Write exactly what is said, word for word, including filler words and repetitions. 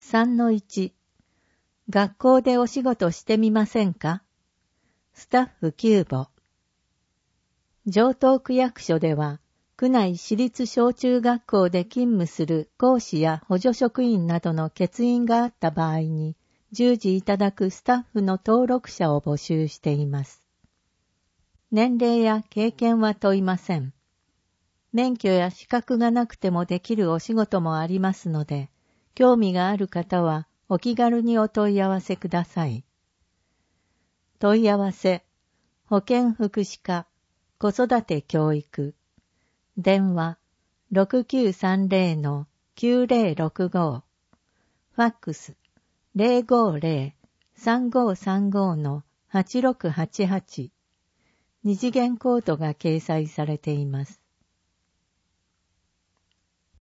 さんのいち 学校でお仕事してみませんか？スタッフきゅうぼ。城東区役所では、区内私立小中学校で勤務する講師や補助職員などの欠員があった場合に、従事いただくスタッフの登録者を募集しています。年齢や経験は問いません。免許や資格がなくてもできるお仕事もありますので、興味がある方はお気軽にお問い合わせください。問い合わせ、保健福祉課、子育て教育、電話 ろくきゅうさんぜろのきゅうぜろろくご、ファックス ゼロごゼロ さんごさんごのはちろくはちはち、二次元コードが掲載されています。